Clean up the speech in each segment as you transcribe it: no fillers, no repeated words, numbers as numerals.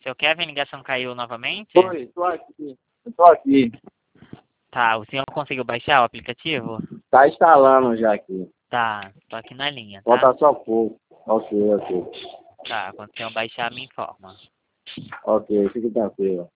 Seu Kevin, a ligação caiu novamente? Oi, tô aqui. Tá, o senhor conseguiu baixar o aplicativo? Tá instalando já aqui. Tá, tô aqui na linha, tá? Falta só pouco. Ok. Tá, quando o senhor baixar, me informa. Ok, fique tranquilo.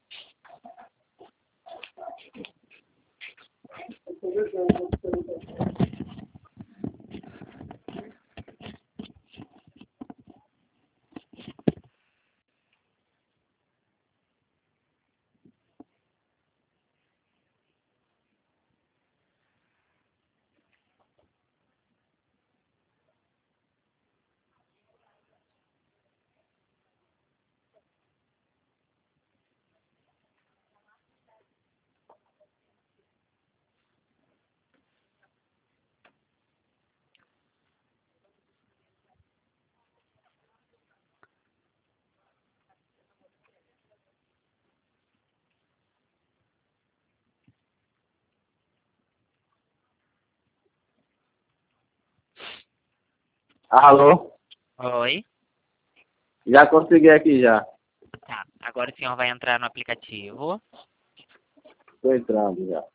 Alô? Oi? Já consegui aqui já. Tá, agora o senhor vai entrar no aplicativo. Tô entrando já.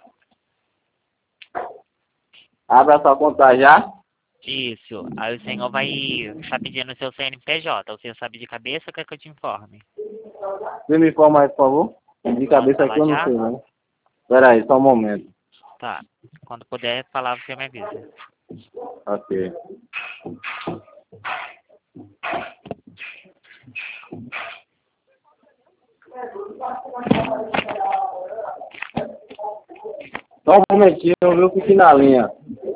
Abra sua conta já. Isso, aí o senhor vai estar pedindo o seu CNPJ. O senhor sabe de cabeça ou quer que eu te informe? Você me informa aí, por favor. De cabeça aqui eu não já? sei, não. Pera aí, só um momento. Tá, quando puder falar, você me avisa. Ok. Só um momentinho, eu fiquei na linha.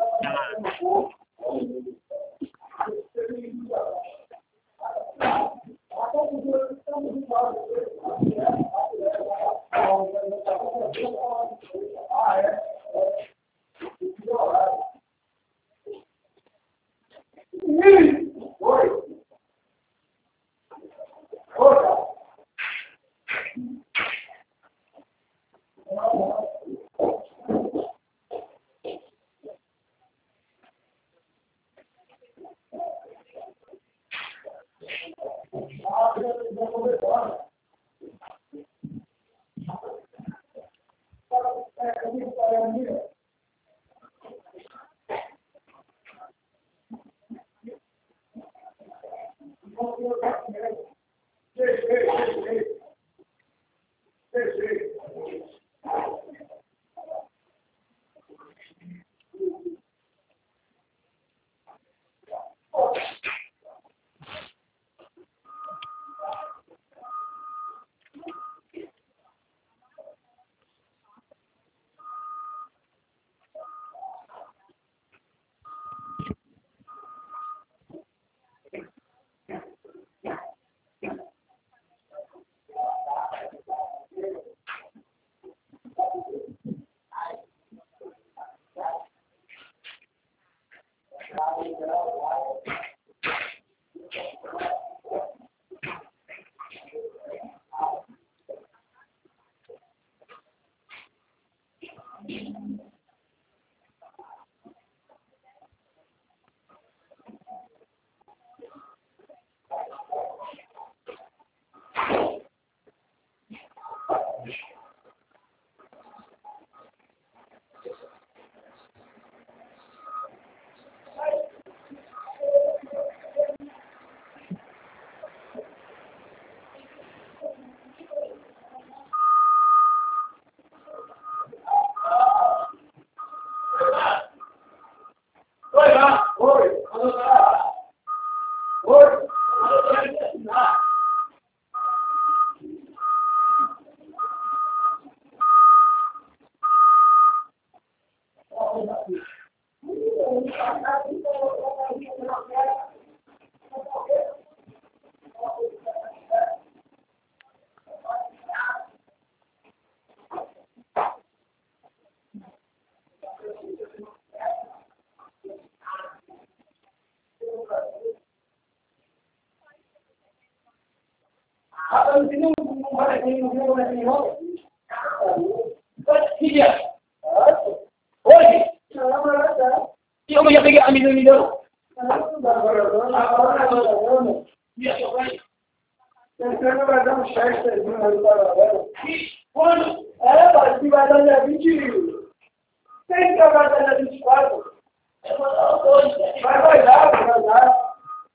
Eu já peguei a menina. Você vai dar um chesterzinho aí para a galera. Quando? Pai, que vai dar dia 20. Quem que vai dar dia 24? Vai dar.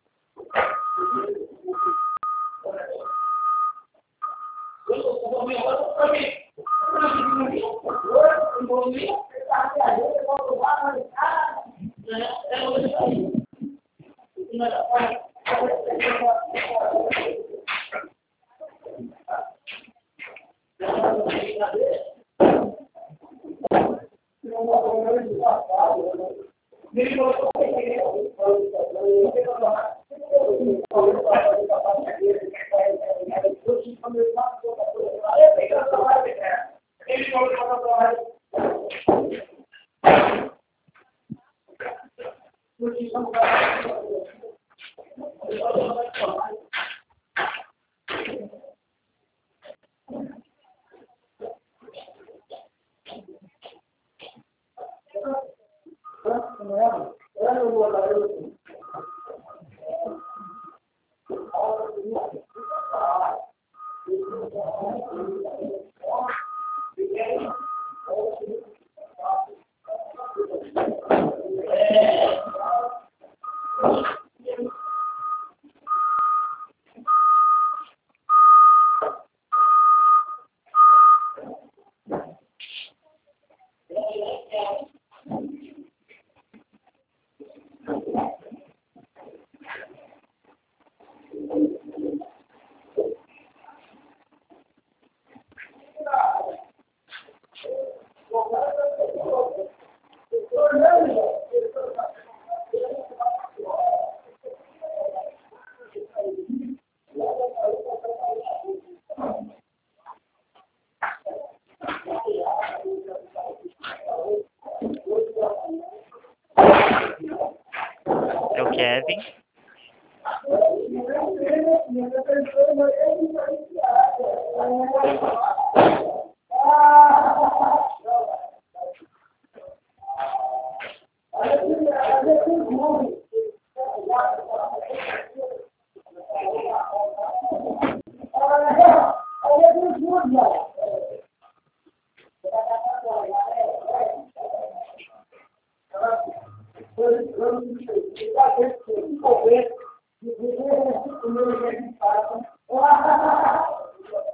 É o Kevin.